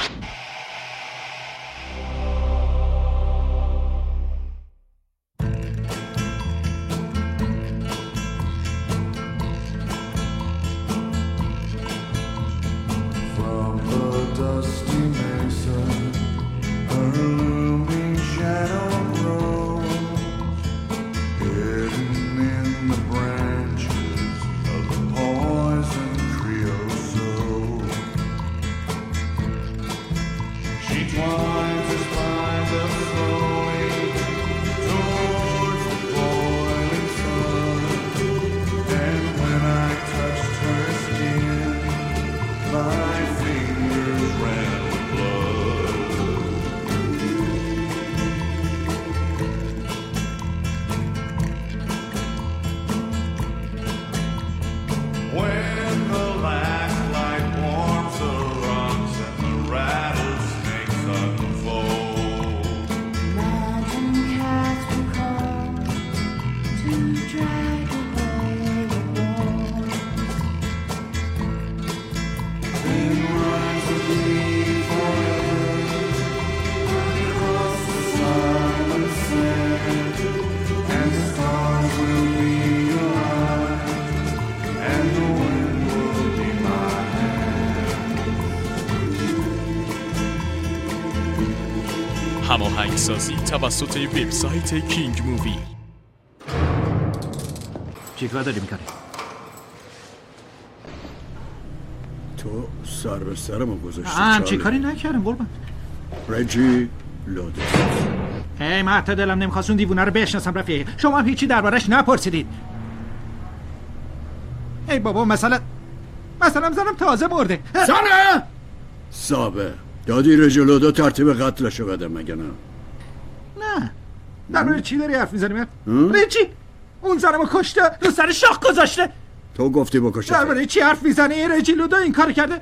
هماهنگسازی توسط وبسایت کینگ مووی. چیکار داری میکنی؟ تو سر به سرمو گذاشتی. چی کاری نکردم قربان. رجی لوده. هی من حتی دلم نمیخواست اون دیوونه رو بشناسم رفیقی. شما هم هیچی دربارش نپرسیدید. ای بابا مثلا زنم تازه مرده. زنه! سابه دادی رجلودا ترتیب قتلشو بده مگه نه؟ نه درباره چی داری حرف میزنی من؟ رجی اون زنمو کشته رو سر شاخ گذاشته. تو گفتی بکشه. درباره چی حرف میزنی؟ رجیلودو این کارو کرده.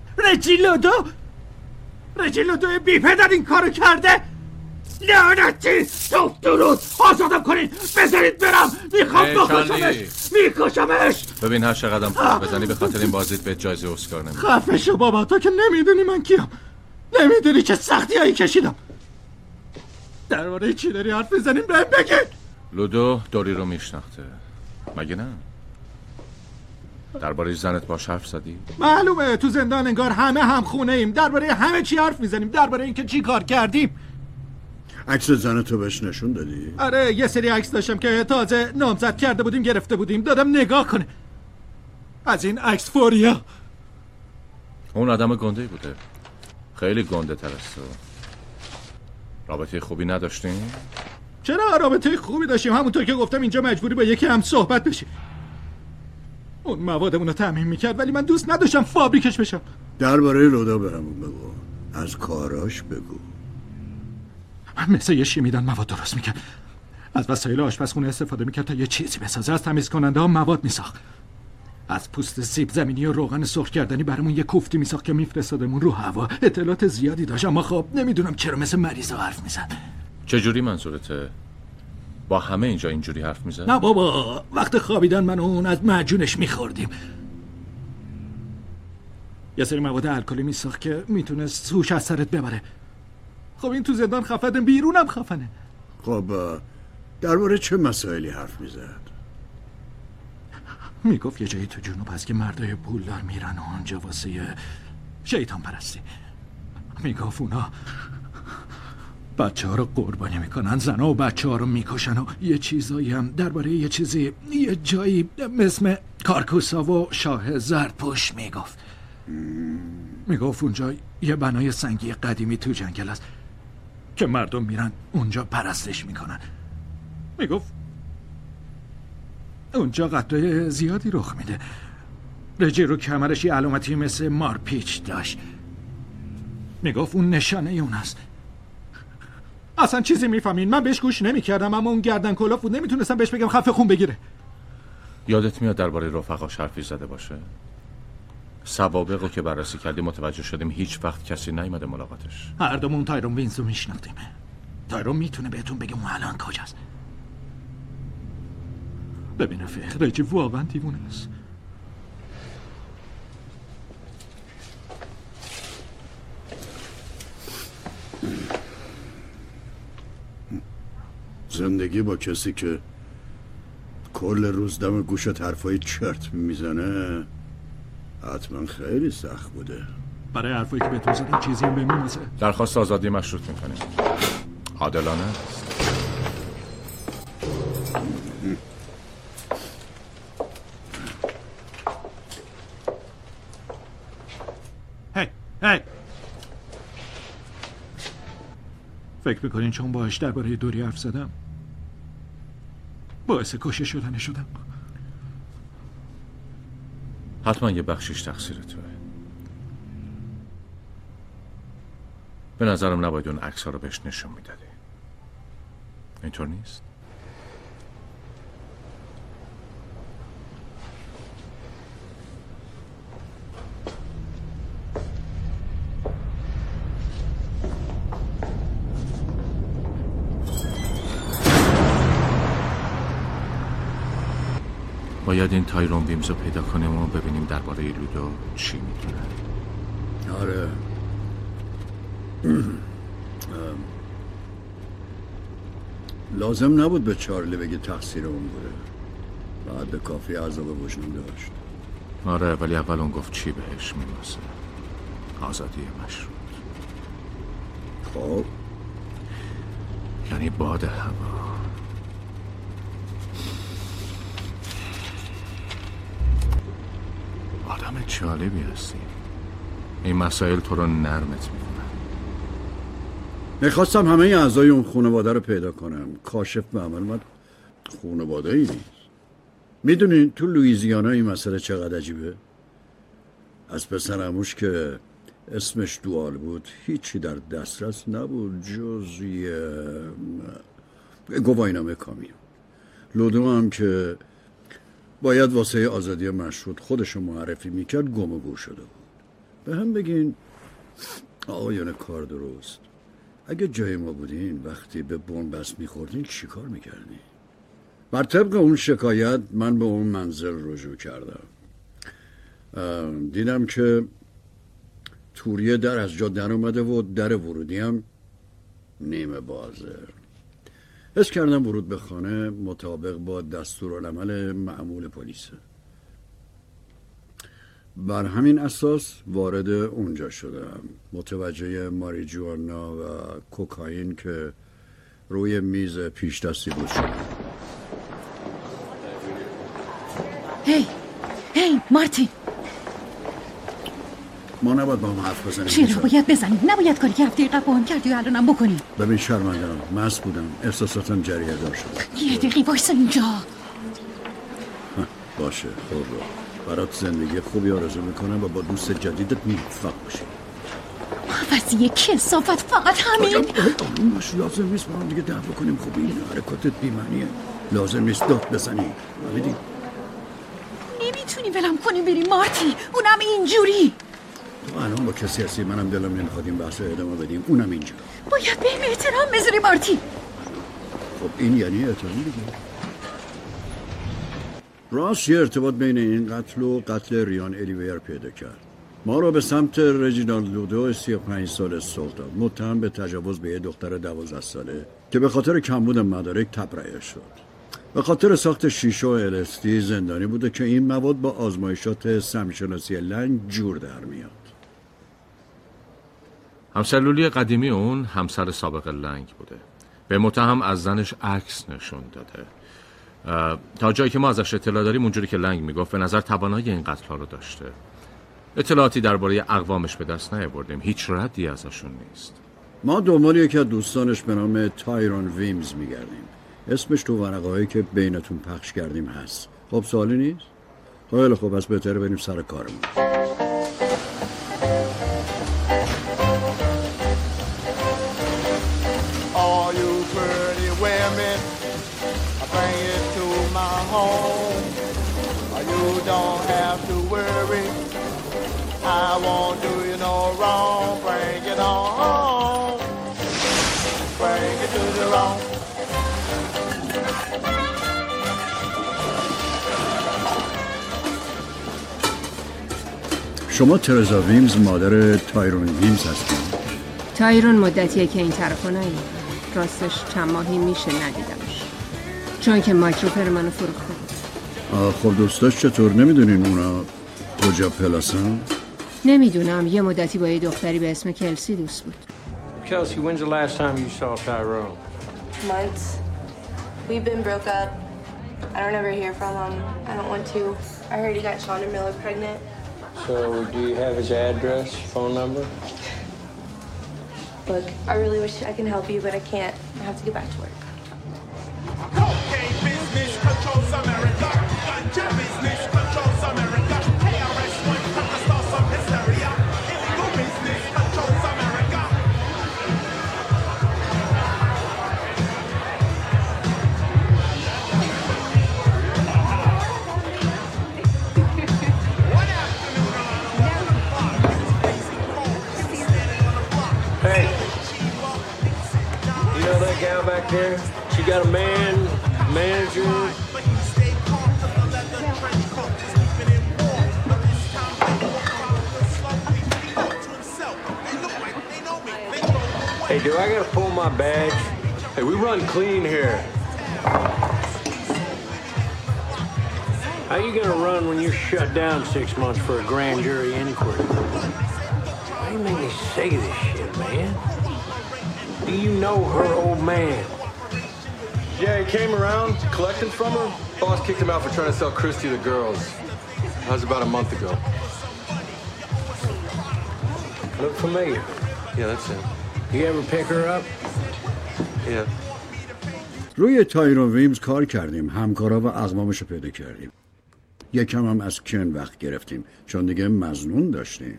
رجیلودو بی پدر این کارو کرده. لعنتی تو درود آزادم کنین بذارید برم. میخوام میکشمش. ببین هر چقدرم پول بزنی به خاطر این بازیت به جایزه اسکار نمیدی. خفه شو بابا تو که نمیدونی من کیم. نمیدونی چه سختی هایی کشیدم. درباره چی داری حرف میزنیم بهم بگید. لودو دوری رو میشناخته مگه نه؟ درباره زنت باش حرف زدی؟ معلومه تو زندان انگار هم خونه ایم. درباره همه چی حرف میزنیم. درباره اینکه چی کار کردیم. عکس زنتو بهش نشون دادی؟ آره یه سری عکس داشتم که تازه نامزد کرده بودیم گرفته بودیم. دادم نگاه کنه. از این عکس فوریا. اون آدم گنده‌ای بوده. خیلی گنده تر از تو. رابطه خوبی نداشتیم؟ چرا رابطه خوبی داشتیم؟ همونطور که گفتم اینجا مجبوری با یکی هم صحبت بشی. اون موادمون رو تامین میکرد ولی من دوست نداشتم فابریکش بشم. درباره لودا برامون بگو. از کاراش بگو. مثل یه شیمیدان مواد درست میکرد. از وسایل آشپزخونه استفاده میکرد تا یه چیزی بسازه. از تمیز کننده ها مواد میساخت. از پوست سیب زمینی و روغن سرخ کردنی برامون یه کوفتی میساخت که میفرستادمون رو هوا. اطلاعات زیادی داشت اما خب نمیدونم چرا مثل مریض حرف میزد. چجوری منظورته؟ با همه اینجا اینجوری حرف میزد؟ نه بابا وقت خوابیدن من و اون از معجونش میخوردیم. یه سری مواد الکلی میساخت که میتونست سوش از سرت ببره. خب این تو زندان خفنه بیرونم خفنه. خب درباره چه مسائلی حرف میزد؟ میگفت یه جایی تو جنوب هست که مردای پولدار میرن و اونجا واسه شیطان پرستی. میگفت اونا بچه ها رو قربانی میکنن، زن ها و بچه ها رو میکشن و یه چیزایی هم درباره یه چیزی یه جایی مثل کارکوسا و شاه زرتپوش میگفت. میگفت اونجا یه بنای سنگی قدیمی تو جنگل است که مردم میرن اونجا پرستش میکنن. میگفت اونجا قتل زیادی رخ میده. رجی رو کمرش یه علامتی مثل مارپیچ داشت. میگفت اون نشانه اون است. اصلا چیزی میفهمین؟ من بهش گوش نمیکردم اما اون گردن کلاف بود. نمیتونستم بهش بگم خفه خون بگیره. یادت میاد درباره رفقاش حرفی زده باشه؟ سوابقو که بررسی کردیم متوجه شدیم هیچ وقت کسی نیومده ملاقاتش. هر دومون تایرون وینزو میشناختیم. تایرون میتونه بهتون بگه اون الان کجاست. ببین رفیق رجی واقعا دیوونه است. زندگی با کسی که کل روز دم گوشت حرفای چرت میزنه حتما خیلی سخت بوده. برای حرفایی که به تو زدم چیزی هم بهمون نزد. درخواست آزادی مشروط میکنیم. عادلانه است. هی فکر میکنین چون باهاش درباره دوری حرف زدم باعث کشته شدن شدم؟ حتما یه بخشیش تقصیر توه. به نظرم نباید اون عکس ها رو بهش نشون میدادی. اینطور نیست؟ باید این تایرون ویمز رو پیدا کنیم و ببینیم درباره لودو چی میدونه. آره لازم نبود به چارلی بگی تقصیر اون بوده. بعد به کافی عذاب وجدان داشت. آره ولی اول اون گفت چی بهش میرسه. آزادی مشروط. خب یعنی باد هوا. آدم جالبی هستی. این مسائل تو رو نرمت میکنن. میخواستم همه اعضای اون خانواده رو پیدا کنم. کاشف به عمل من خانواده ای نیست. میدونین تو لوئیزیانا این مسئله چقدر عجیبه؟ از پسر عموش که اسمش دوال بود هیچی در دسترس نبود جز یه گواهینامه کامیون. لودو هم که باید واسه آزادی مشروط خودشو معرفی میکرد گم و گور شده بود. به هم بگین آقایان کار درست، اگه جای ما بودین وقتی به بنبست میخوردین چی کار میکردین؟ بر طبق اون شکایت من به اون منزل رجوع کردم. دیدم که توریه در از جا در اومده و در ورودی هم نیمه بازه. حس کردم ورود به خانه مطابق با دستورالعمل معمول پلیسه. بر همین اساس وارد اونجا شدم. متوجه ماریجوانا و کوکائین که روی میز پیش دستی بود شدم. هی مارتین، ما نباید با هم حرف بزنیم. چرا باید بزنیم؟ نباید کاری که هفته قبل با هم کردی و الانم بکنیم. ببین شرمندم، مست بودم، احساساتم جریه دار شد. یه دقیقه وایسا اینجا. باشه خوب برات زندگی خوبی آرزو میکنم و با دوست جدیدت موفق باشی. وضعیه کثافت فقط همین. آروم باش، لازم نیست با هم دیگه دعوا کنیم. خوبی این حرکاتت بی‌معنیه. لازم نیست داد بزنی. ببین نمیتونی ولم کنی بری مارتی، اونم اینجوری. تو الان با کسی هستی، منم دلم نمیخواد این بحث ادامه بدیم، اونم اینجوری. باید بهم احترام بذاری مارتی. خب این یعنی احترام دیگه. راست یه ارتباط بین این قتل و قتل ریان الیویر پیدا کرد. ما رو به سمت رجینالد لودو 35 ساله سوق داد، متهم به تجاوز به یه دختر 12 ساله که به خاطر کمبود مدارک تبرئه شد. به خاطر ساخت شیشه و LSD زندانی بوده که این مواد با آزمایشات سمشناسی لنگ جور در میاد. همسلولی قدیمی اون همسر سابق لنگ بوده. به متهم از زنش عکس نشون داده. تا جایی که ما ازش اطلاع داریم اونجوری که لنگ میگفت به نظر توانایی این قتل ها رو داشته. اطلاعاتی درباره اقوامش به دست نیاوردیم، هیچ ردی ازشون نیست. ما دنبال یکی از دوستانش به نام تایرون ویمز میگردیم. اسمش تو ورقه‌هایی که بینتون پخش کردیم هست. خب سوالی نیست؟ خیلی خب، پس بهتره بریم سر کارمون. All you pretty women, I bring it to my home. You don't have to worry, I won't do you no wrong. Bring it on, bring it to the wrong. شما ترزا ویمز مادر تایرون ویمز هستید؟ تایرون مدتیه که این طرفو نیومده. راستش چند ماهی میشه ندیدمش، چون که مایکروفر منو فروخته بود. خب دوستاش چطور؟ نمیدونین اونا کجا پلاسن؟ نمیدونم، یه مدتی با یه دختری به اسم کلسی دوست بود. Kelsey, when's the last time you saw Tyrone? Months. We've been broke up. I don't ever hear from him. I don't want to. I heard he got Shonda Miller pregnant. So, do you have his address, phone number? Look, I really wish I can help you, but I can't. I have to get back to work. Cocaine business controls America. Ganja business controls America. KRS-One come to start some hysteria. Illegal business controls America. Hey, you know that gal back there? She got a manager. Hey, do I gotta pull my badge? Hey, we run clean here. How you gonna run when you're shut down 6 months for a grand jury inquiry? Why you make me say this shit, man? Do you know her old man? Yeah, he came around, collecting from her. Boss kicked him out for trying to sell Christy to girls. That was about a month ago. Look familiar. Yeah, that's him. You ever pick her up? Yeah. روی تایرون ویمز کار کردیم، همکارا و اقوامش رو پیدا کردیم. یکم هم از کن وقت گرفتیم چون دیگه مظنون داشتیم.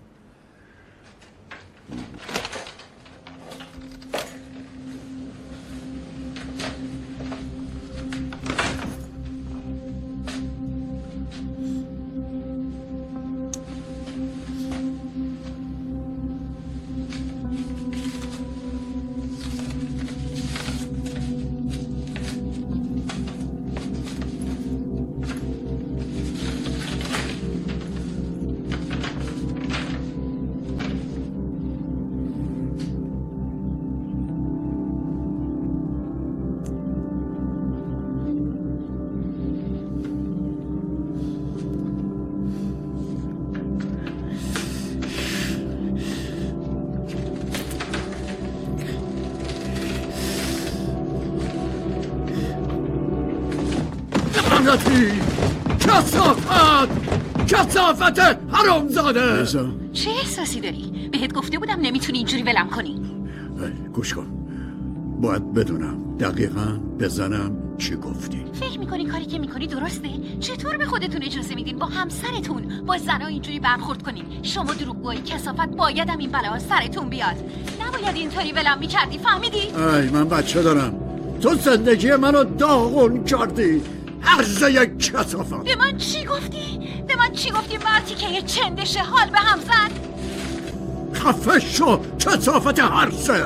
کثافت حرامزاده. چه احساسی داری؟ بهت گفته بودم نمیتونی اینجوری ولم کنی. گوش کن، باید بدونم دقیقاً بزنم چی گفتی. فکر میکنی کاری که میکنی درسته؟ چطور به خودتون اجازه میدین با همسرتون با زنها اینجوری برخورد کنین؟ شما دروغگوی کثافت، بایدم این بلا سرتون بیاد. نباید اینطوری ولم میکردی، فهمیدی؟ من بچه دارم، تو زندگی منو داغون کردی. عرضه کثافت. به من چی گفتی؟ به من چی گفتی مرتی که یه چندشه حال به هم زد؟ خفه شو کثافت هرسه.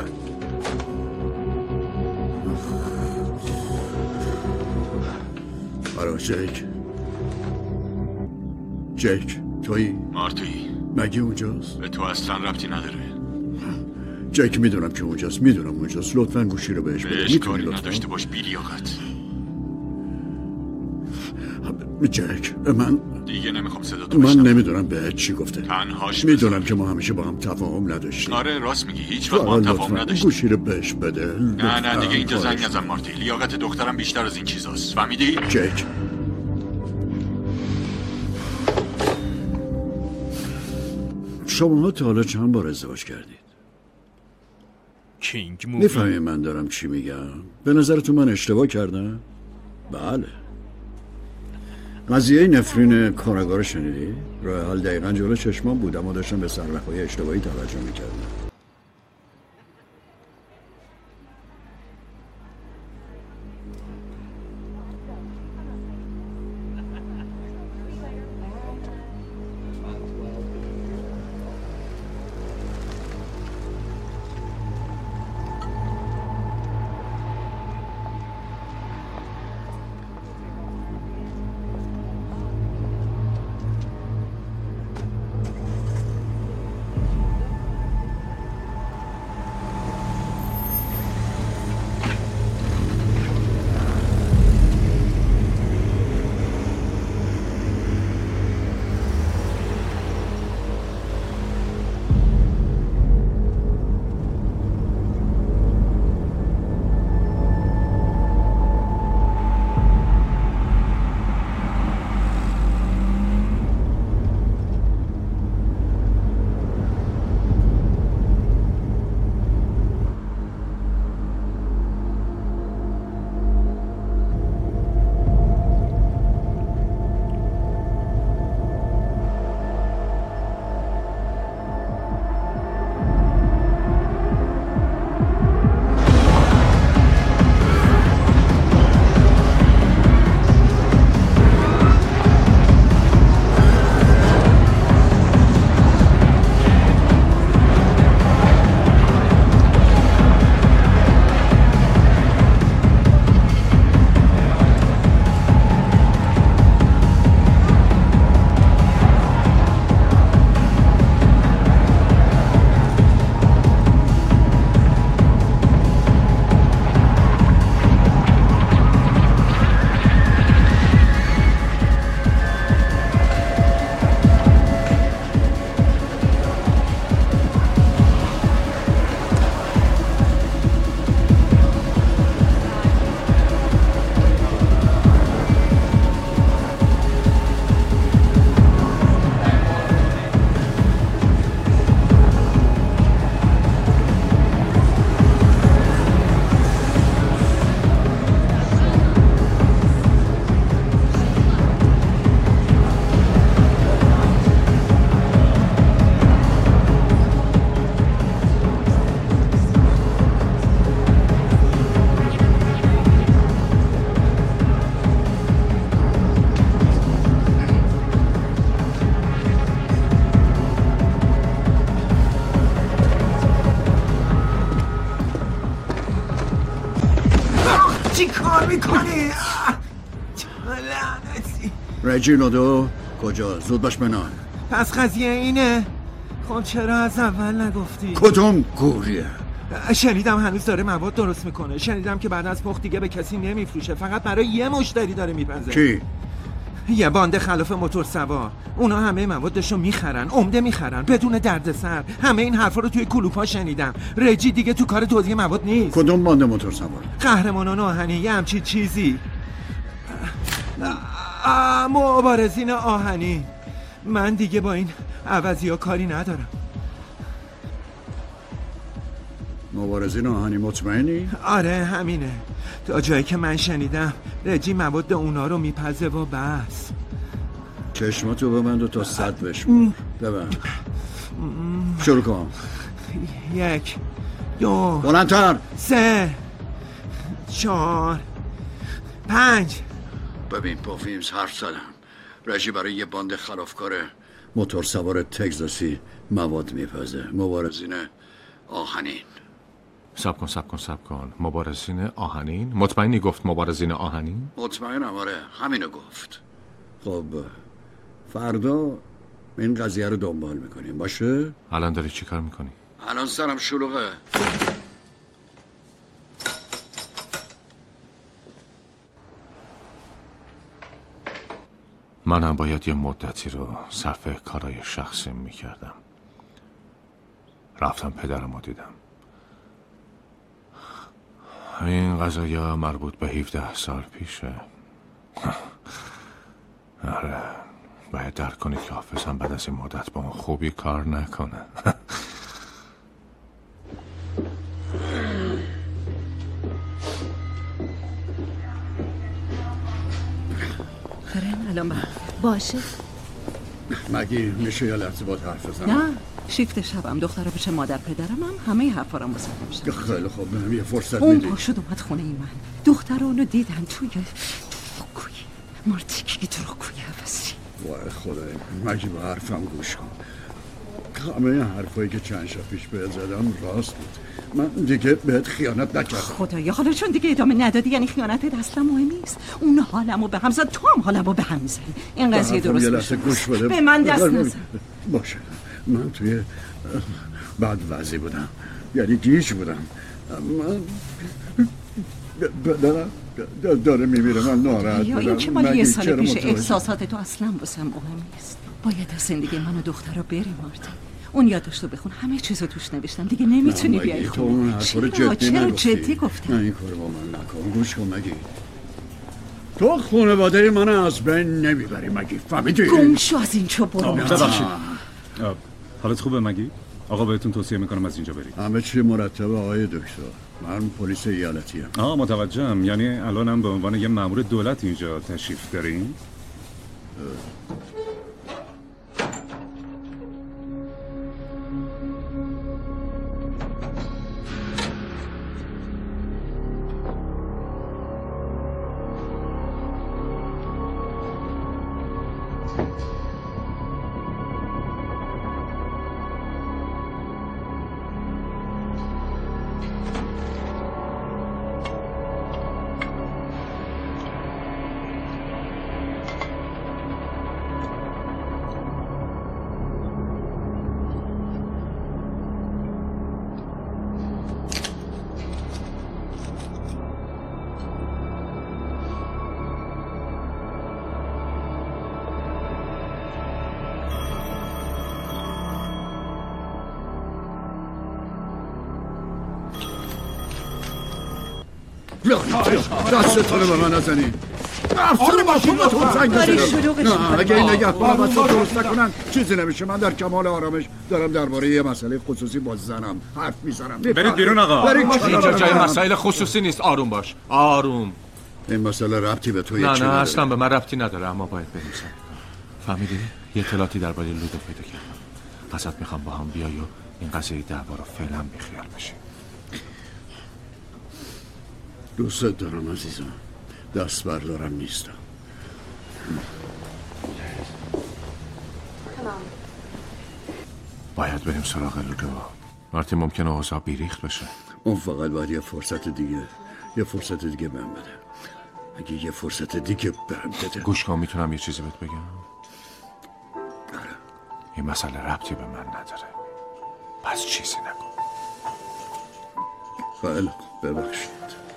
برای جیک تویی؟ مارتی مگه اونجاست؟ به تو اصلا ربطی نداره. جیک میدونم که اونجاست، میدونم اونجاست. لطفاً گوشی رو بهش بده. کاری نداشته باش بیلیاقت. جک من دیگه نمیخوام صداتو من بشنوم. نمیدونم به چی گفته. تنهاش میدونم که ما همیشه با هم تفاهم نداشتیم. آره راست میگی، هیچ وقت با هم تفاهم نداشتیم. گوشی رو بهش بده. نه دیگه اینجا زنگ نزن مارتی. لیاقت دخترم بیشتر از این چیزاست، فهمیدی؟ جک شما تا حالا چند بار ازدواج کردید؟ کینگ مووی. میفهمی من دارم چی میگم؟ به نظرتون من اشتباه کردم؟ بله. قضیه نفرین کارگار شنیدی؟ راه حال دقیقا جلو چشمان بود، اما داشتم به سرنخهای اشتباهی توجه میکردم. چی کار میکنی؟ لعنتی. رجینالدو کجا؟ زود باش بنال. پس قضیه اینه؟ خب چرا از اول نگفتی؟ کدوم گوریه؟ شنیدم هنوز داره مواد درست میکنه. شنیدم که بعد از پخت دیگه به کسی نمیفروشه، فقط برای یه مشتری داره میپزه. کی؟ یه باند خلاف موتور سوار. اونا همه موادشو میخرن، عمده میخرن بدون دردسر. همه این حرفا رو توی کلوپا شنیدم. رجی دیگه تو کار توزیع مواد نیست. کدوم باند موتور سوار؟ قهرمانان آهنی، یه همچین چیزی. مبارزین آهنی. من دیگه با این عوضی ها کاری ندارم. مبارزین آهنی مطمئنی؟ آره همینه. تا جایی که من شنیدم رجی مواد اونا رو میپزه و بس. چشماتو ببند و تا 100 بشمار. ببند. شروع کن. 1 2 بلندتر. 3 4 5. ببین با فیلمز حرف زدم. رجی برای یه باند خلافکار موتور سوار تگزاسی مواد میپزه. مبارزین آهنین. سب کن. مبارزین آهنین؟ مطمئنی گفت مبارزین آهنین؟ مطمئنم آره، همینو گفت. خب فردا این قضیه رو دنبال میکنیم باشه؟ الان داری چی کار میکنی؟ الان سرم شلوغه. منم باید یه مدتی رو صرف کارهای شخصی میکردم. رفتم پدرم رو دیدم. این قضایا مربوط به 17 سال پیشه. آره باید درک کنید که حافظم بعد از این مدت با اون خوبی کار نکنه. خیرن الان باشه. مگی میشه یه لحظه با حرف بزنم؟ نه شیفت شبم، دختره پیش مادر پدرم هم همه حرفا رو مصاحبه میشن. خیلی خوب بهم یه فرصت اون میدی؟ پاشد اومد خونه ای من. دختر اونو دیدن توی دروغگویی. مارتیکی دروغگویی حفظی. وای خدای مگی به حرفم گوش کن. همه حرفایی که چند شب پیش بهت زدم راست بود. من دیگه بهت خیانت نکردم. خدایا حالا چون دیگه ادامه ندادی یعنی خیانتت اصلا مهم نیست. اون حالمو به هم زد، تو هم حالمو به هم زدی. این قضیه درست میشه. به من دست نزن. باشه من توی بد وضعی بودم، یعنی گیج بودم. من داره میمیره، من ناراحت بودم. این که مال یه سال پیش احساسات تو اصلا واسم مهم نیست. باید از زندگی من و دخترها بری مارتین. اون یادداشتو بخون، همه چیزو توش نوشتم. دیگه نمیتونی بیای خونه. چرا جدی گفتم؟ نه این کارو با من نکن. گوش کن مگی تو خانواده من از بین نمیبری مگی، فهمیدی؟ گم شو از اینجا برو. ببخشید حالت خوبه مگی؟ آقا بهتون توصیه میکنم از اینجا برید. همه چی مرتبه آقای دکتر. من پلیس ایالتی ام. متوجهم. یعنی الانم به عنوان یه مأمور دولت اینجا تشریف دارین؟ دستتون رو به من نزنید. افسر ماشین با تو زنگ بزنم. نه اگه این نگهبان بسا درست نکنن چیزی نمیشه. من در کمال آرامش دارم درباره یه مسئله خصوصی با زنم حرف میزنم. برید بیرون آقا. اینجا جای مسائل خصوصی نیست. آروم باش. آروم. این مسئله ربطی به تو نه اصلا به من ربطی نداره، اما باید بریم سر. فهمیدی؟ یه اطلاعاتی درباره لودو پیدا کردم. ازت میخوام با هم بیای و این قضیه دعوا رو فعلا بیخیال بشی. دوست دارم عزیزم، دست بردارم نیستم. باید بریم سراغ لودو. مارتین ممکنه اوضاع بیریخت بشه. اون فقط باید یه فرصت دیگه، یه فرصت دیگه بهم بده. اگه یه فرصت دیگه بهم بده. گوش کن، میتونم یه چیزی بهت بگم؟ این مسئله ربطی به من نداره، پس چیزی نکن. خیلی ببخشید.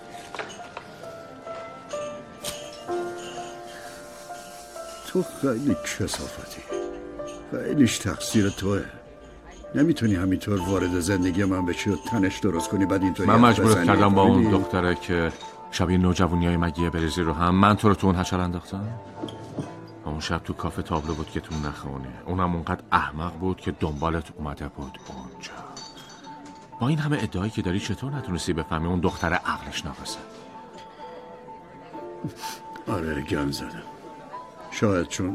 تو خیلی کثافتی، خیلیش تقصیر توه. نمیتونی همینطور وارد زندگی من بشی و تنش درست کنی بعد اینطوری من مجبورت کردم با اون دختره که شبیه نوجوانیای مگیه بریزی رو هم. من تو رو تو اون حشر انداختم. اون شب تو کافه تابلو بود که تو نخونی. اونم اونقدر احمق بود که دنبالت اومده بود اونجا. با این همه ادعایی که داری چطور نتونستی بفهمی اون دختر عقلش ناقصه؟ آره گن زدم. شاید چون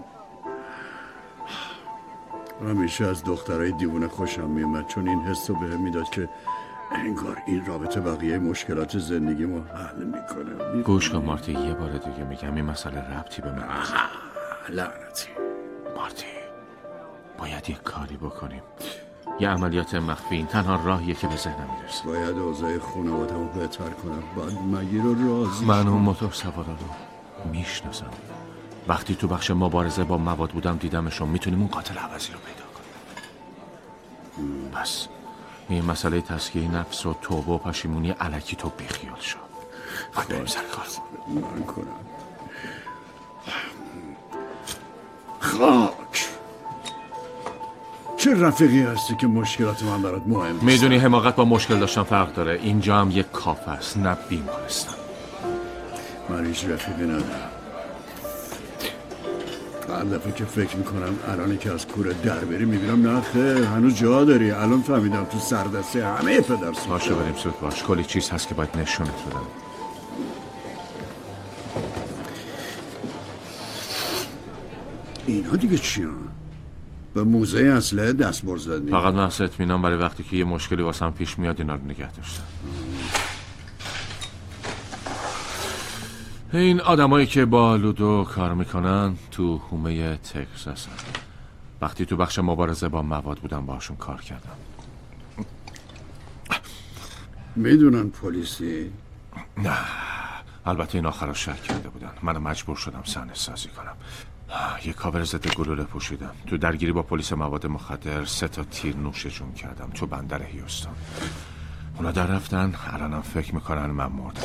همیشه از دخترای دیوونه خوشم میومد، چون این حس رو بهم میداد که انگار این رابطه بقیه مشکلات زندگیمو حل میکنه. گوش کن مارتی، یه بار دیگه میگم این مسئله ربطی به من نداره. لعنتی مارتی، باید یه کاری بکنیم. یه عملیات مخفی، این تنها راهیه که به ذهنم میرسه. باید اوضاع خانواده‌مو بهتر کنم. بعد مگی رو راضی من اون موتور سوارا رو میشناسم. وقتی تو بخش مبارزه با مواد بودم دیدمشون. میتونیم اون قاتل عوضی رو پیدا کنیم. بس این مسئله تزکیه نفس و توبه و پشیمونی الکی تو بیخیال شو. باید بریم سر کار. من کنم خاک. چه رفیقی هستی که مشکلات من برات مهم نیست؟ میدونی حماقت با مشکل داشتن فرق داره. اینجا هم یک کافه است، نه بیمارستان. من هیچ رفیقی ندارم. هر دفعه که فکر میکنم الان که از کوره در بری میبینم نه خیر هنوز جا داری. الان فهمیدم تو سردسته همه پدر سوخته. باشه بریم زود باش. کلی چیز هست که باید نشونت بدم. اینا دیگه چی هم؟ به موزه اسلحه دستبرد زدی؟ فقط محض اطمینان برای وقتی که یه مشکلی واسم پیش میاد اینا رو نگه داشتم. این آدمایی که با لودو کار میکنن تو حومه تگزاس هستن. وقتی تو بخش مبارزه با مواد بودم باشون کار کردم. میدونن پلیسی؟ نه، البته این آخرا شک کرده بودن. من مجبور شدم صحنه سازی کنم. یه کاور ضد گلوله پوشیدم. تو درگیری با پلیس مواد مخدر 3 تیر نوش جون کردم تو بندر هیوستون. اونا در رفتن. الانم فکر میکنن من مردم.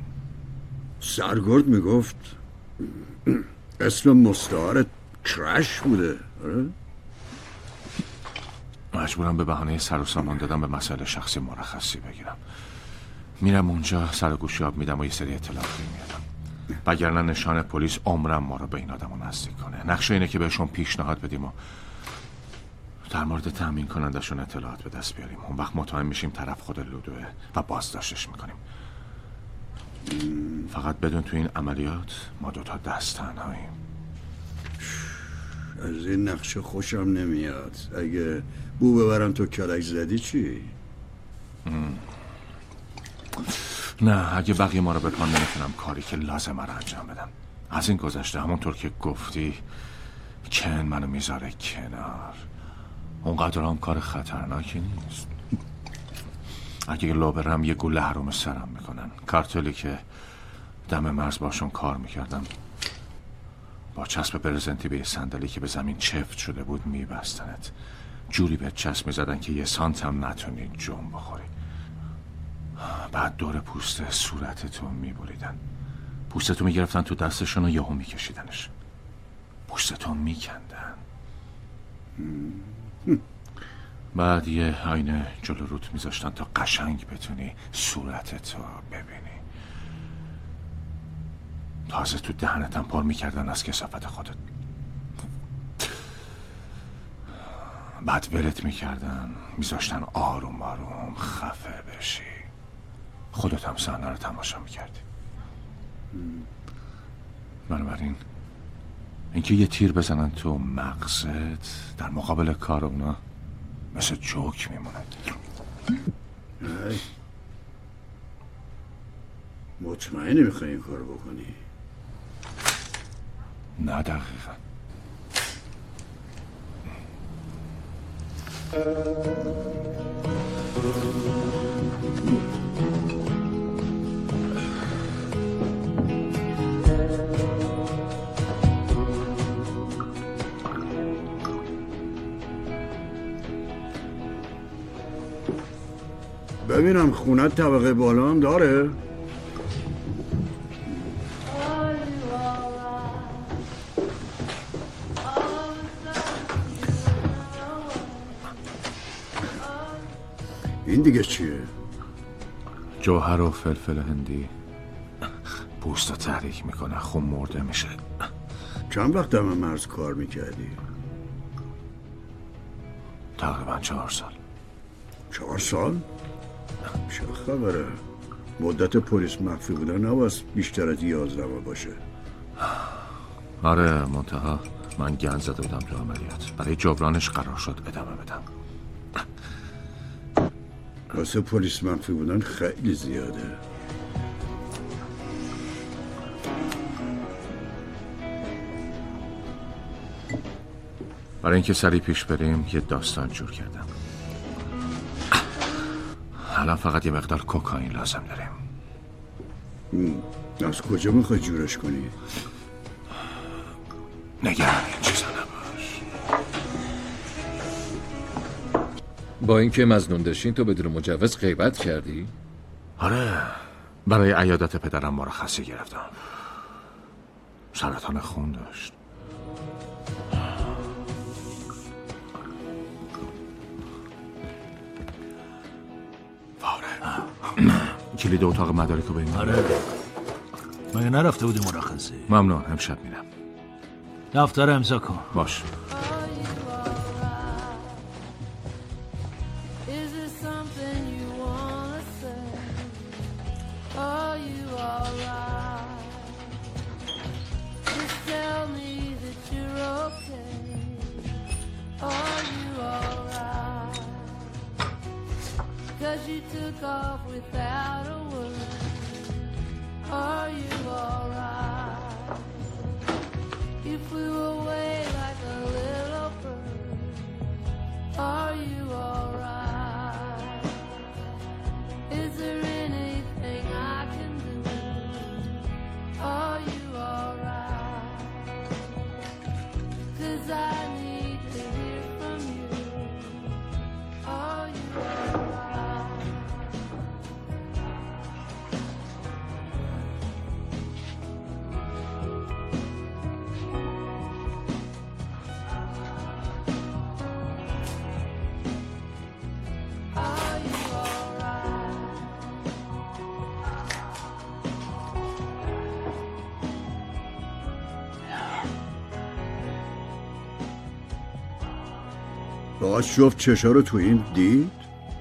سرگرد میگفت اسم مستعار کرش بوده. مجبورم به بهانه سر و سامان دادم به مسئله شخصی مرخصی بگیرم. میرم اونجا سر و گوشی آب میدم و یه سری اطلاعات میارم. وگرنه نشان پلیس عمرم ما رو به این آدمو نزدیک کنه. نقشه اینه که بهشون پیشنهاد بدیم و در مورد تامین کنندشون اطلاعات به دست بیاریم. اون وقت مطمئن میشیم طرف خود لودوه و بازداشتش میکنیم. فقط بدون تو این عملیات ما 2 دست تنهاییم. از این نقشه خوشم نمیاد. اگه بو ببرم تو کلک زدی چی؟ نه، اگه بقیه ما رو بکن نمیتونم کاری که لازمه رو انجام بدم. از این گذشته همونطور که گفتی کن منو میذاره کنار. اونقدر هم کار خطرناکی نیست. اگه لو برم یه گوله حروم سرم میکنن. کارتلی که دم مرز باشون کار میکردم با چسب برزنتی به یه صندلی که به زمین چفت شده بود میبستنت. جوری به چسب میزدن که 1 سانت هم نتونی جون بخوری. بعد دور پوست صورتتو میبریدن. پوستتو میگرفتن تو دستشون و یهو میکشیدنش. پوستتو میکندن. بعد یه آینه جلو روت میذاشتن تا قشنگ بتونی صورتتو ببینی. تازه تو دهنتم پر میکردن از کثافت خودت. بعد ولت میکردن میذاشتن آروم آروم خفه بشی. خودت هم صحنه رو تماشا میکردی. بنابراین اینکه یه تیر بزنن تو مغزت در مقابل کار اونا مثل جوک میمونه. مطمئنی میخوای این کارو بکنی؟ نه دقیقا. ببینم خونت طبقه بالا هم داره؟ این دیگه چیه؟ جوهر و فلفل هندی. پوست رو تحریک میکنه، خون مرده میشه. چند وقت دم مرز کار میکردی؟ تقریبا 4 سال. 4 سال؟ چه خبره؟ مدت پلیس مخفی بودن نباید بیشتر از 11 ماه باشه. آره، منتها من گند زده بودم تو عملیات. برای جبرانش قرار شد ادامه بدم. واسه پلیس مخفی بودن خیلی زیاده. برای اینکه سریع پیش بریم یه داستان جور کردم. الان فقط یه مقدار کوکائین لازم داریم. از کجا میخوای جورش کنی؟ نگران این چیزا نباش. با اینکه مظنون داشتین تو بدون مجوز غیبت کردی؟ آره، برای عیادت پدرم مرخصی گرفتم. سرطان خون داشت. کلید اتاق مدارک رو ببین. آره، مگه نرفته بودی مرخصی؟ ممنون، امشب میرم. دفتر امضا کن. باش. باید شفت چشا رو تو این دید؟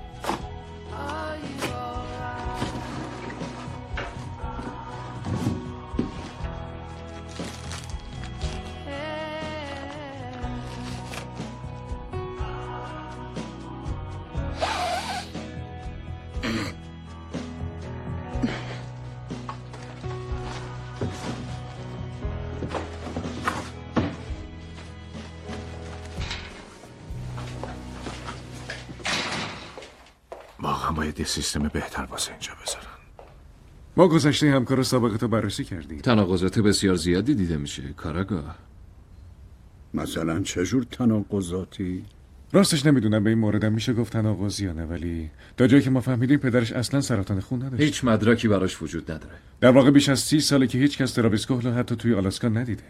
باید یه سیستم بهتر واسه اینجا بذارن. ما گذشته همکار سابقتو بررسی کردیم. تناقضات بسیار زیادی دیده میشه کاراگاه. مثلا چجور تناقضاتی؟ راستش نمیدونم به این موردم میشه گفت تناقض یا نه، ولی تا جایی که ما فهمیدیم پدرش اصلا سرطان خون نداشت. هیچ مدرکی براش وجود نداره. در واقع بیش از 30 ساله که هیچ کس تراویس کوهل حتی توی آلاسکا ندیده.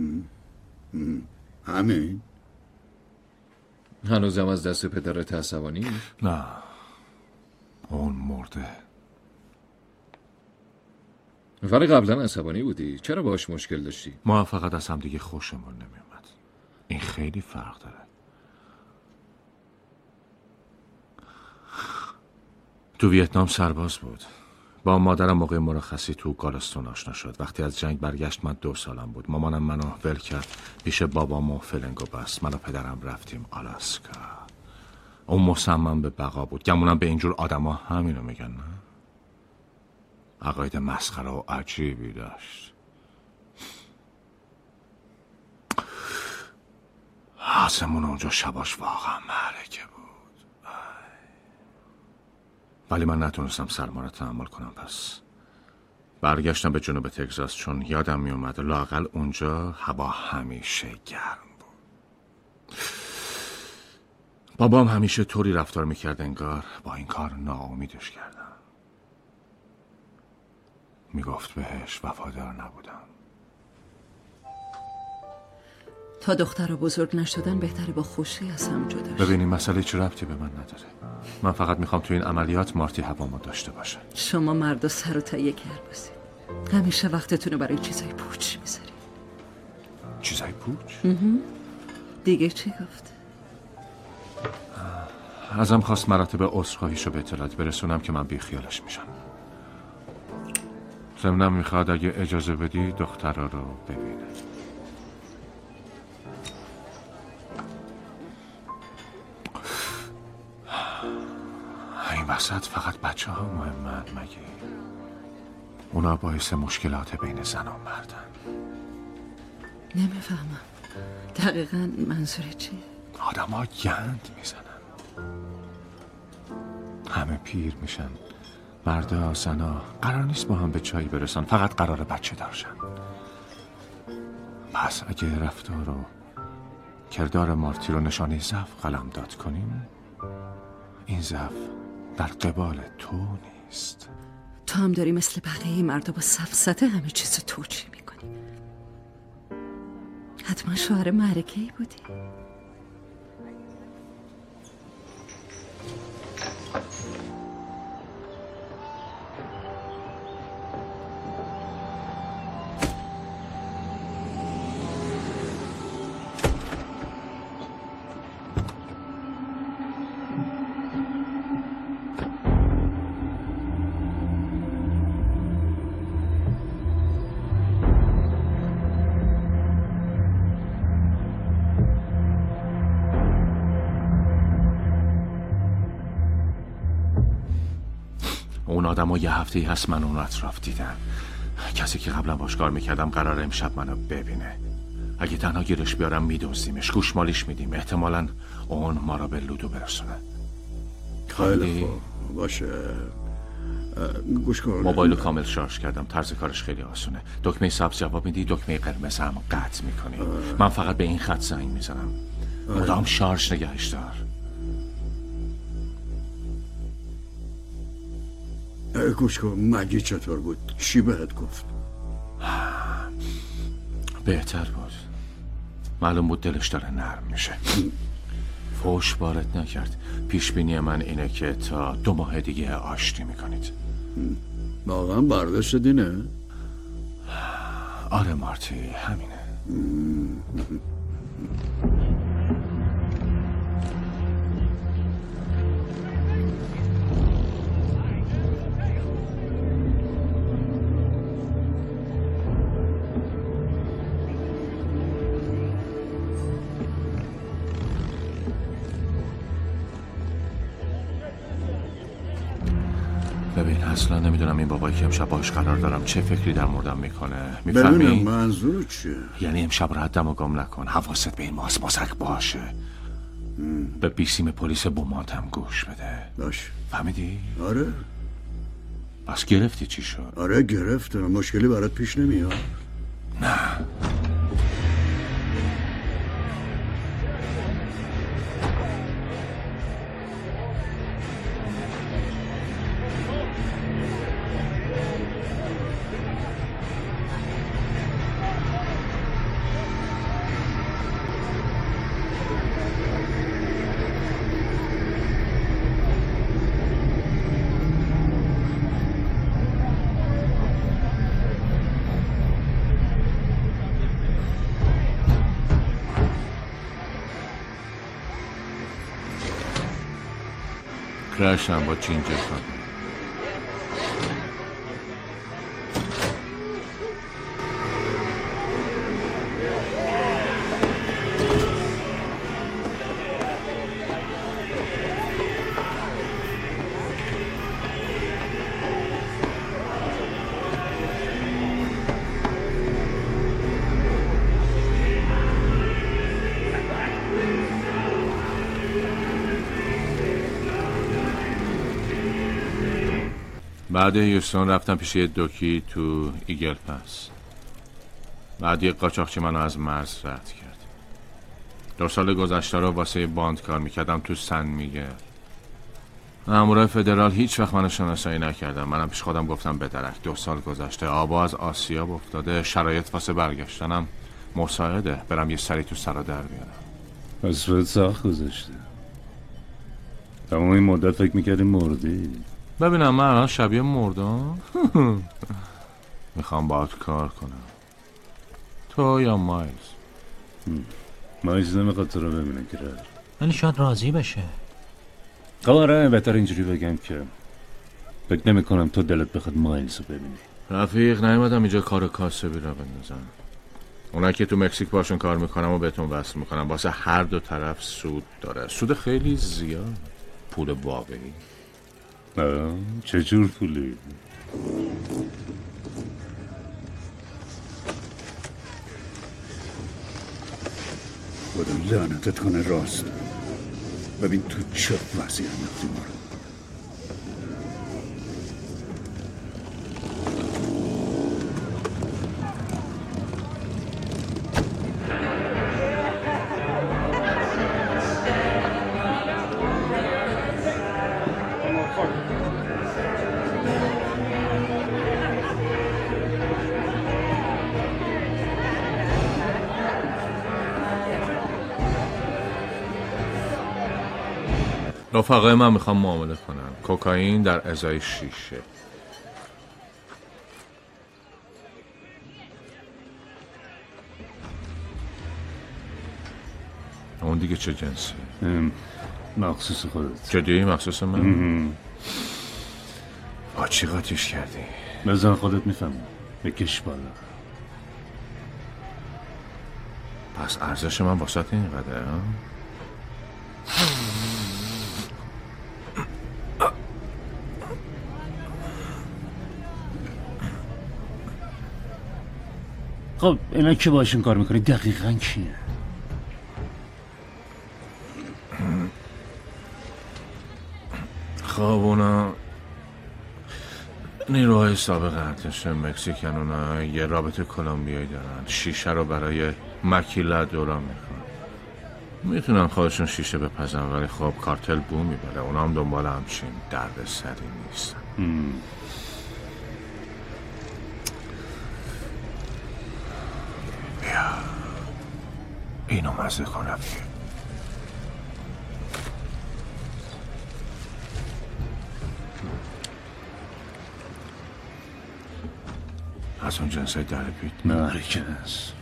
همین؟ هنوزم از دست پدرت عصبانی؟ نه، اون مرده. ولی قبلا عصبانی بودی. چرا باهاش مشکل داشتی؟ ما فقط از هم دیگه خوشمون نمیومد. این خیلی فرق داره. تو ویتنام سرباز بود. با مادرم موقع مرخصی تو گالستون آشنا شد. وقتی از جنگ برگشت من 2 سالم بود. مامانم منو ول کرد پیش بابام و فلنگو بست. من و پدرم رفتیم آلاسکا. اون مصمم به بقا بود. گمونم به اینجور آدما همینو میگن، نه؟ عقاید مسخره و عجیبی داشت. آسمون اونجا شباش واقعا معرکه بود. ولی من نتونستم سرما رو تحمل کنم. پس برگشتم به جنوب تگزاس چون یادم میومد لااقل اونجا هوا همیشه گرم بود. بابام همیشه طوری رفتار میکرد انگار با این کار ناامیدش کردم. میگفت بهش وفادار نبودم. تا دخترها بزرگ نشدن بهتره با خوشی از هم جدا شن. ببینیم مسئله چه ربطی به من نداره. من فقط میخوام تو این عملیات مارتی هوامو داشته باشه. شما مردا سر و تایه کربازید. همیشه وقتتونو برای چیزای پوچ میذاری. چیزای پوچ؟ دیگه چی گفت؟ ازم خواست مراتب عذرخواهیشو به اطلاعات برسونم که من بیخیالش میشم. ضمناً میخواد اگه اجازه بدی دخترها رو ببینه. این وسط فقط بچه ها مهمن مگه؟ اونا باعث مشکلات بین زن و مردن. نمیفهمم دقیقاً منظور چیه؟ آدم ها گند میزنن، همه پیر میشن، مردا زنا قرار نیست با هم به چایی برسن، فقط قرار بچه دارشن. پس اگه رفتار و کردار مارتی رو نشانه ضعف قلمداد کنیم، این ضعف در قبال تو نیست. تو هم داری مثل بقیه مردا با سفسطه همه چیز رو توجیه میکنی. حتما شوهر معرکه‌ای بودی. اون آدم ها یه هفته‌ای هست من اون اطراف دیدم. کسی که قبلا باش کار میکردم قراره امشب منو ببینه. اگه تنها گیرش بیارم میدوزیمش، گوشمالیش میدیم، احتمالاً اون ما را به لودو برسونه. خیلی خوب باشه. گوش کن. موبایلو کامل شارژ کردم. طرز کارش خیلی آسونه. دکمه سبز جواب میدی، دکمه قرمز هم قطع میکنی. من فقط به این خط زنگ میزنم. مدام شارژ نگهش دار. گوش کن. مگی چطور بود؟ چی بهت گفت؟ بهتر بود. معلوم بود دلش داره نرم میشه. فوش وارد نکرد. پیش بینی من اینه که تا 2 ماه دیگه آشتی میکنید. واقعا برداشت دینه؟ آره مارتی، همینه. ببین اصلا نمیدونم این بابایی که امشب باش قرار دارم چه فکری در موردم میکنه. میفهمی؟ ببینم منظور چیه؟ یعنی امشب راحت دم و گم نکن، حواست به این ماسک باشه. به بیسیم پلیس بومات هم گوش بده. باش. فهمیدی؟ آره. بس گرفتی چی شد؟ آره گرفتم. مشکلی برات پیش نمیاد؟ نه. کرشم با جینجر کنم. بعد هیوستون رفتم پیش یه دوکی تو ایگل پس. بعد یه قاچاقچی منو از مرز رد کرد. 2 سال گذشته رو واسه باند کار میکردم تو سن میگه. مامورای فدرال هیچ وقت منو شناسایی نکردم. منم پیش خودم گفتم بدرک 2 سال گذشته، آبا از آسیاب افتاده، شرایط واسه برگشتنم مساعده، برم یه سری تو سرا در بیارم. از فقط سخت گذشته. تمام این مدت فکر میکردی مردی. ببینم من الان شبیه مردم. میخوام باهات کار کنم. تو یا مایلز؟ مایلز نمیخواد تو رو ببینه که رد. ولی شاید راضی بشه. آره بهتر اینجوری بگم که فکر نمی کنم تو دلت بخواد مایلز رو ببینی. رفیق نیومدم اینجا کار کاسبی را بندازم. اونا که تو مکزیک باشون کار میکنم و بهتون وصل میکنم. واسه هر دو طرف سود داره، سود خیلی زیاد. پول واقعی. چه جور پولی؟ خدا لعنتت کنه راست. ببین تو چه وضعی انداختی ما رو. رفقای من میخوام معامله کنم. کوکائین در ازای شیشه. اون دیگه چه جنسی؟ مخصوص خودت. جدی مخصوص من؟ با چی قاطیش کردی؟ بزن خودت میفهمم. بکش بالا. پس ارزش من واسط اینقدر ها؟ خب اینا که باشون کار میکنی دقیقاً کیه؟ خب اونا نیروهای سابق ارتش مکزیکن. اونا یه رابطه کلمبیایی دارن. شیشه رو برای مکیلا دورا میخوان. میتونن خودشون شیشه بپزن ولی خب کارتل بو میبره. اونا هم دنبال همچین درد سری نیستن. بیا اینو مزه کن رفیق. از اون جنسای در پیت نارکس.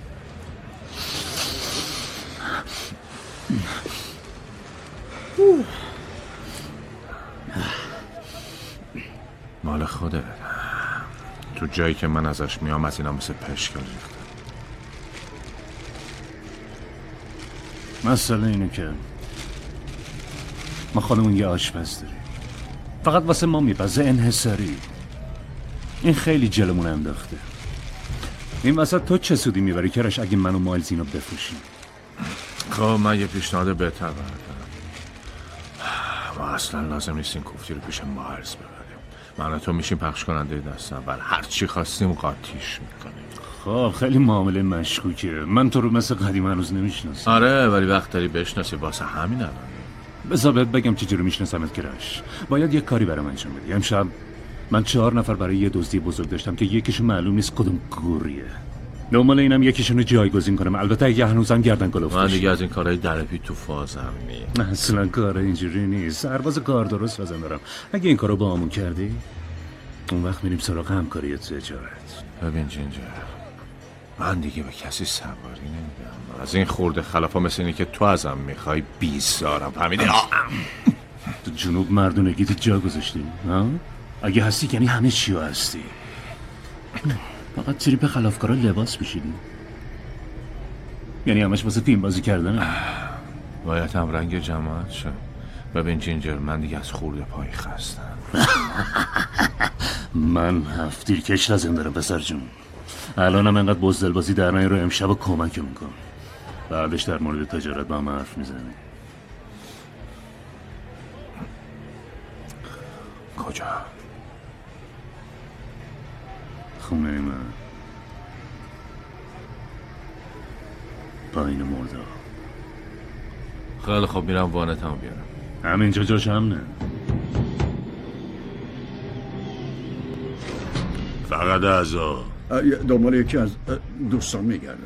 مال خوده. تو جایی که من ازش میام از اینا مثل پشکل ریخته. مسئله اینه که ما خانمون یه آشپز داریم، فقط واسه ما میپزه انحصاری. این خیلی جلمون انداخته. این وسط تو چه سودی میبری کرش اگه من و مایلز اینو بفروشیم؟ خب من یه پیشنهاد بهتر دارم. ما اصلا لازم نیست این کوفتی رو پیش مایلز ببریم. من و تو میشیم پخش کننده دست اول. هر چی خواستیم قاطیش میکنیم. خب خیلی معامله مشکوکه. من تو رو مثل قدیم هنوز نمیشناسم. آره ولی وقت داری بشناسی. واسه همین الان بذار بهت بگم چجوری میشناسمت کرش. باید یه کاری برام انجام بدی. امشب من 4 نفر برای یه دزدی بزرگ داشتم که یکیشون معلوم نیست کدوم گوریه. دنبال اینم یکیشون رو جایگزین کنم. البته اگه هنوزم گردن کلفت من دیگه از این کارهای درپی تو فازم نی. اصلا کار اینجوری نیست. سرباز کار درست لازم دارم. اگه این کارو با همون کردی اون وقت میریم سراغ همکاری تجارت. ببین جینجر، من دیگه به کسی سواری نمیدم. از این خورده خلافا مثل اینی که تو ازم میخوای بیزارم. فهمیدی؟ تو جنوب مردونگیت جا گذاشتی ها؟ اگه هستی یعنی همه چی هستی. فقط تریپ خلافکارا لباس بشیدی. یعنی همش واسه فیلم بازی کردن. باید هم رنگ جماعت شد. ببین جینجر، من دیگه از خورده پایی خستم. من 7 تیرکش لازم دارم پسر جون. الانم انقدر بزدل بازی در نهی رو امشب کمک میکنم. بعدش در مورد تجارت با هم حرف میزنی. کجا؟ خونه من پایین مردا. خیلی خب میرم وانتمو بیارم. همینجا جاش امنه. فقط اعضا دنبال یکی از دوستان میگردم.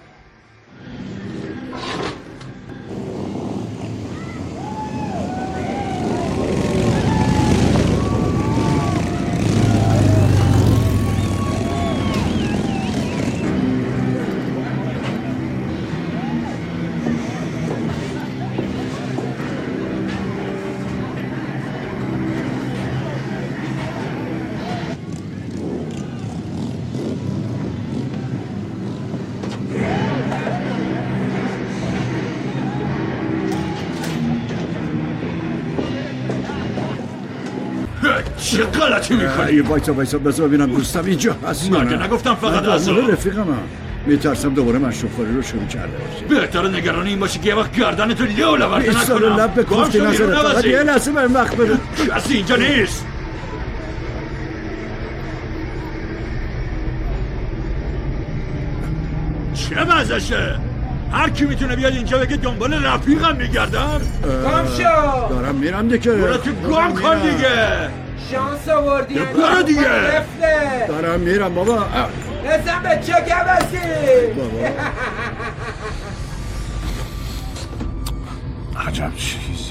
چه غلطی میکنی؟ وایسا بذار ببینم دوستم اینجا هست. مگه نگفتم فقط اعضا؟ رفیقم میترسم دوباره مشروبخوری رو شروع کرده باشه. بهتره نگران این باشی که یه وقت گردنتو لو لورده نکنم. ایستار لب به کوفتی نظره. فقط یه لحظه برم وقت بده. کسی اینجا نیست. چه مزشه؟ هر کی میتونه بیاد اینجا بگه دنبال رفیقم میگردم؟ گم شو. دارم میرم دیگه. برو تو گم کن دیگه. شانس آوردی. برو دیگه. دارم میرم بابا. بزن به چه گبسی بابا. عجب چیزی.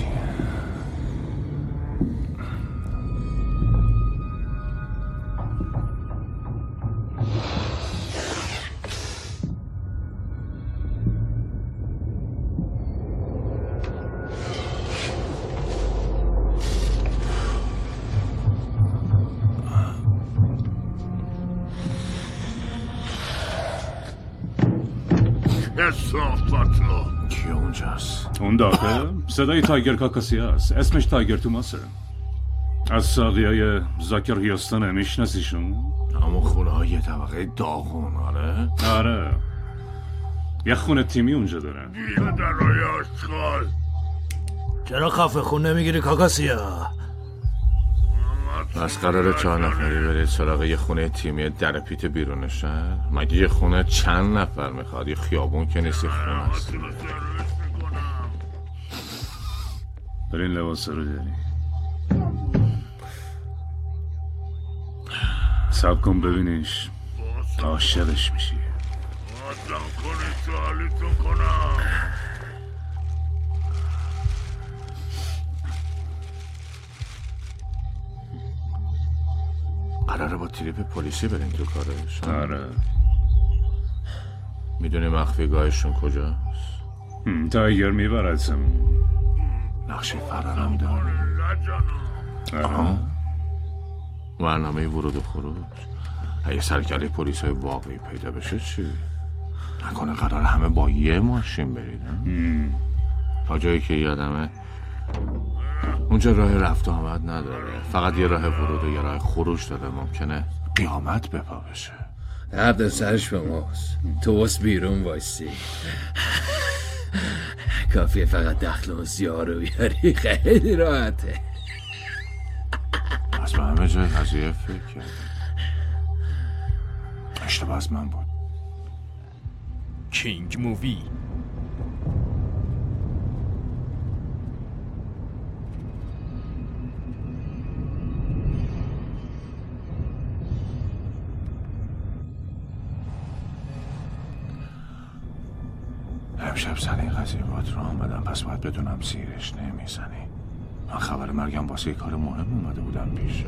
کی اونجاست؟ اون داخل صدای تایگر کاکاسی است. اسمش تایگر توماسه. از ساقیای زاکر هیوستانه. میشناسیشون؟ همون خونه های یه طبقه داغون. آره یه خونه تیمی اونجا دارن. بیا درای آشغال. چرا خفه خون نمیگیری کاکاسیا؟ بس قراره 4 نفری برید سراغ یه خونه تیمی در پیت بیرون شهر؟ مگه یه خونه چند نفر میخواد؟ یه خیابون که نیست، یه خونه است. برین لباس رو داری. سب کن ببینیش عاشقش میشی. بازم کنی سوالیتون کنم. قراره با تریپ پلیسی برین تو کارش؟ آره. میدونی مخفیگاهشون کجاست؟ تایگر میبردم. نقشه فرارم داری؟ آها. برنامه ورود و خروج. اگه سرکله پلیس های واقعی پیدا بشه چی؟ نکنه قرار همه با یه ماشین برید؟ تا جایی که یادمه اونجا راه رفت و آمد نداره، فقط یه راه ورود و یه راه خروج داره. ممکنه قیامت بپا بشه. درد سرش به ماست. تو بس بیرون وایسی. کافیه فقط دخل و سیاه رو بیاری. خیلی راحته. از به همه جای قضیه فکر کردم. اشتباه از من بود. کینگ مووی. امشب سر این قضیه باید رو آمدم، پس باید بدونم زیرش نمیزنی. من خبر مرگم واسه کار مهم اومده بودم پیشه.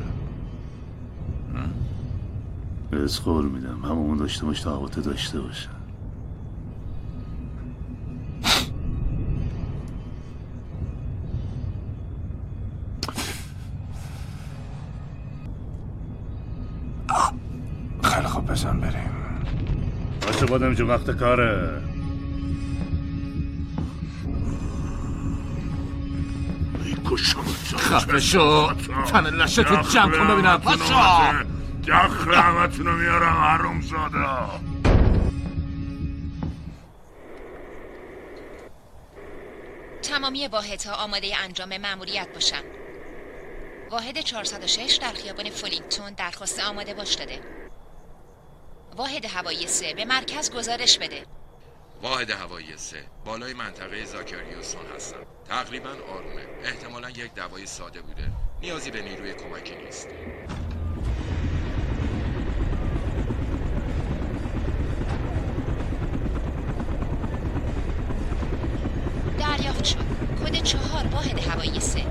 از خور میدم همون داشته باش تاقاته داشته باشه. خیلی خوب بزن بریم. باشه بادم جو وقت کاره. خفه شو. تن لشتو جمع کن ببینم. پاشا دخل همتونو میارم حروم زاده. تمامی واحدها آماده انجام مأموریت باشن. واحد 406 در خیابان فولینگتون درخواست آماده باش داده. واحد هوایی 3 به مرکز گزارش بده. واحد هوایی 3 بالای منطقه زاکریوسون هستم. تقریبا آرومه. احتمالاً یک دوای ساده بوده. نیازی به نیروی کمکی نیست. دریافت شد. کد 4 واحد هوایی 3.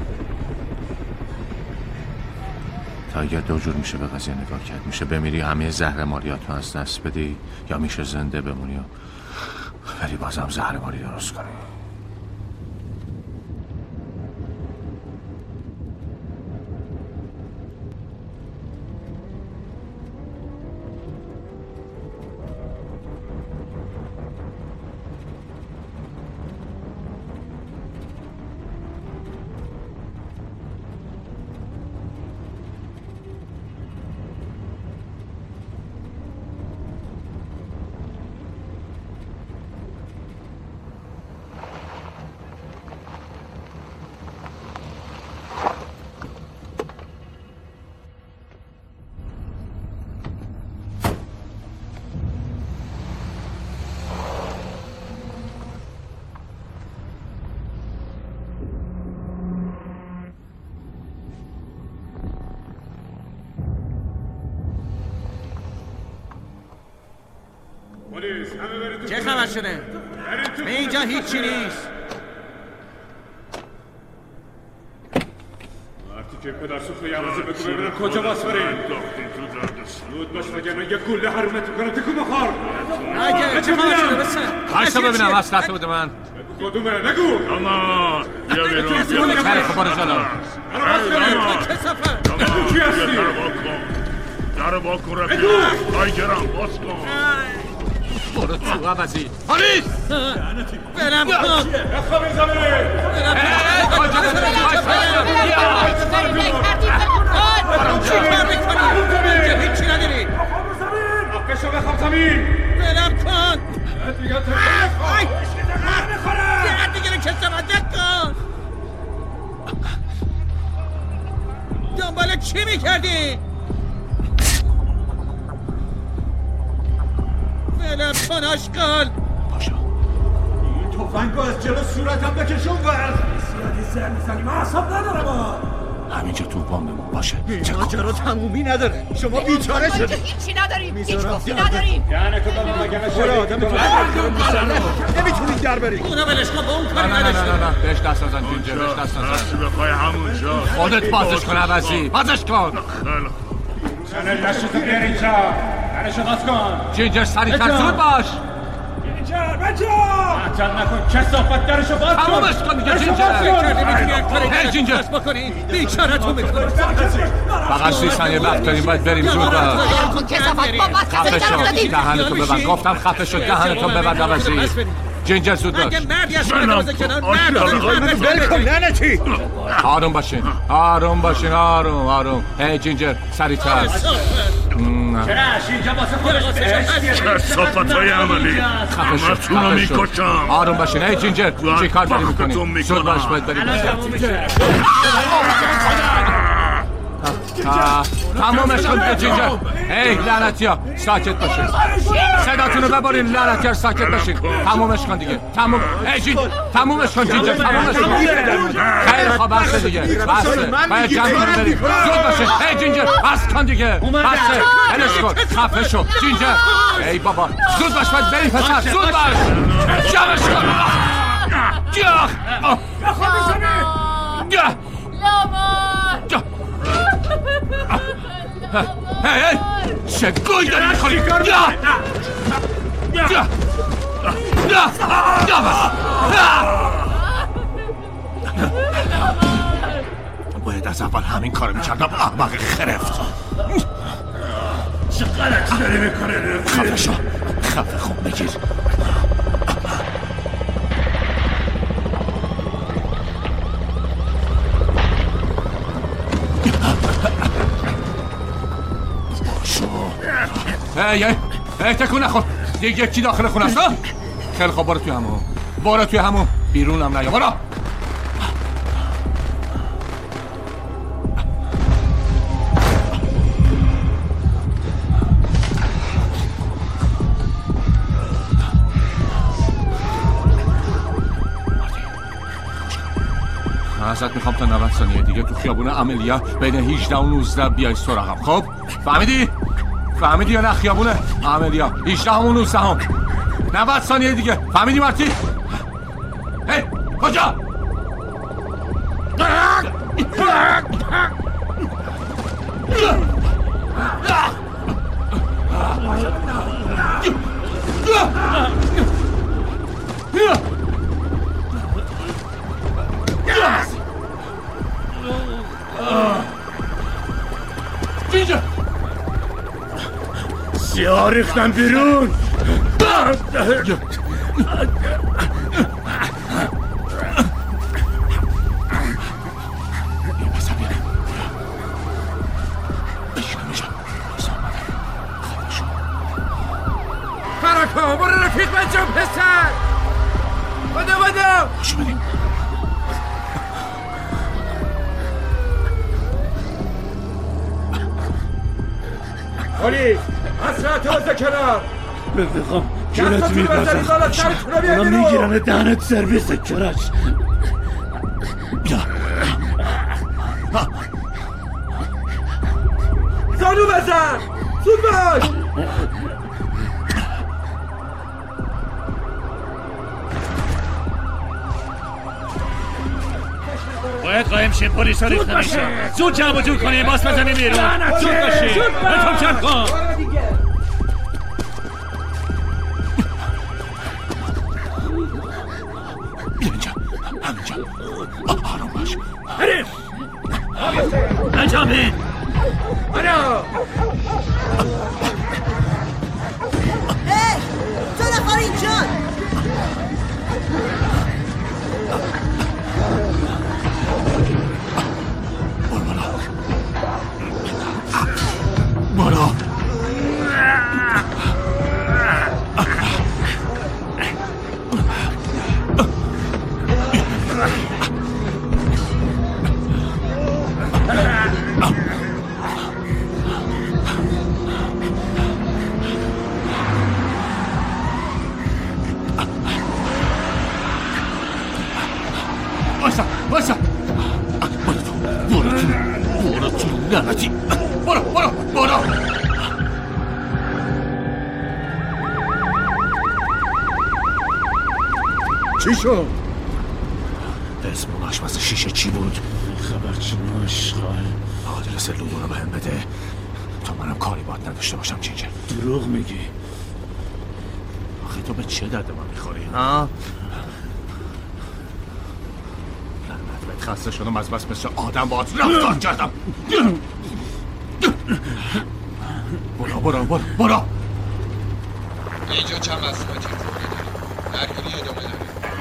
تا یه دو جور میشه به قضیه نگاه کرد. میشه بمیری همه زهر ماریاتو از دست بدی، یا میشه زنده بمونی ولی بازم زهر ماری درست کنی. چه خبر شده؟ به اینجا هیچی نیست. وقتی که پدر سوخته عوضی بگو ببینم کجا باز بریم. زود باش وگرنه یه گله حرومت میکنه تکو بخور. اگه چه خبر شده بسن؟ بایستا ببینم از قطعه بوده من. بگو کدومه بگو. اما بیا بیرون. خیلی خب برو جلو. کی هستی؟ در واکن رفیق. تایگرم باز کن. برو تو عوضی. پلیس! برم کن. بخوابین زمین. چی کار میکنی؟ اینجا هیچی نداری. آقشو بخواب زمین. برم کن. دیگه دیگه رو کسافت نکن. دنبال چی میکردی؟ برم کن آشکال. پاشا این تفنگو از جلو صورتم بکشون ور. زیادی سر میزنی من حساب ندارم. همینجا تو بام بمون باشه. این ماجرا تمومی نداره. شما بیچاره شدید. هیچی نداریم. هیچ گفتی نداریم. یعنی تو بابا مگه نمیتونید در برید. اونا ولش کن با اون کاری نداشته. نه بهش دست نزن جینجر. بهش دست نزن. به پای همونجا. خودت بازش کن عوضی. بازش کن. چنه لشتو بیار اینجا. برشو باز کن. جینجر سریعتر زود باش. جینجر بچه عجل نکن کسافت درشو باز کن. تمامش کن دیگه جینجر. هی جینجر بیچارتون میکنه. فقط 30 ثانیه وقت داریم باید بریم زود باش. خفه شو. دهنتو ببند. گفتم خفه شو. دهنتو ببند عوضی. جینجر زود باش. اگه مردی از دروازه کنار لعنتی. آروم باشین. آروم باشین. آروم. هی جینجر سریعتر. چرش اینجا واسه خودش کسافتای عملی. همتونو میکشم. آروم باشین. هی جینجر چی کار داری میکنی؟ زود باش باید بریم. تمامش کن دیگه جینجر. هی لعنتیا ساکت باشین. صداتونو ببرین لعنتیا ساکت باشین. تمامش کن دیگه. تمامش کن جینجر. تمامش کن. خیلی خوب بسه دیگه. بسه. باید جمع کنیم بریم. زود باشین. هی جینجر بس کن دیگه. بسه. هلش کن. خفه شو جینجر. ای بابا زود باش باید بریم پسر. زود باش. جمعش کن. هی چه گوی داری میخوری؟ باید از اول همین کارو میکردم. احمق خرفت. چه غلطی داری میکنه؟ خفه شو. خفه خوب بگیر. هی تکون نخور. دیگه کی داخل خونه است؟ خیلی خوب برو توی همون. بیرونم نیا. برو. ازت میخوام تا 90 ثانیه دیگه تو خیابون عملیا بین 18 و 19 بیای سراغم. خب فهمیدی یا نه؟ خیابون عملیا 18 و 19 هم 90 ثانیه دیگه. فهمیدی مارتی؟ هی کجا؟ سیاه ریختم بیرون. پراکا برو رفیق بچم پسر. بدا خوش بدیم. پلیس حسرت از کنار بفقام جونت میبازم. اونا میگیرن دهنت سرویس کرش. زانو بزن زود باش. باید قایم شه. پلیسا ریخته میشه. زود جمع جور کنیم باز بزنیم بیرون. زود باشی بهتون چند کن. اینجا همینجا. آروم باش. بریم انجام بین. تو نفر اینجا. برو. واسه برو تو لعنتی. برو. چی شد؟ اسم اون آشپز شیشه چی بود؟ خبر چی ماشغال. آدرس لوگو رو بهم بده تا منم کاری باید نداشته باشم. جینجر دروغ میگی. آخه تو به چه درد من میخوری ها؟ لعنت بهت، خسته شدم از بس مثل آدم باهات رفتار کردم. برو. اینجا چند مسئولیتی درگیری ادامه داره.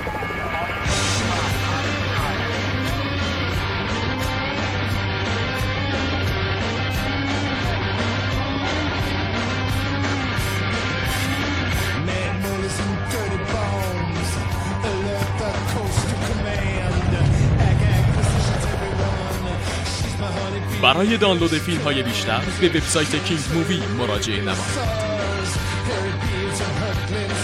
برای دانلود فیلم های بیشتر به وبسایت کینگ مووی مراجعه نمایید.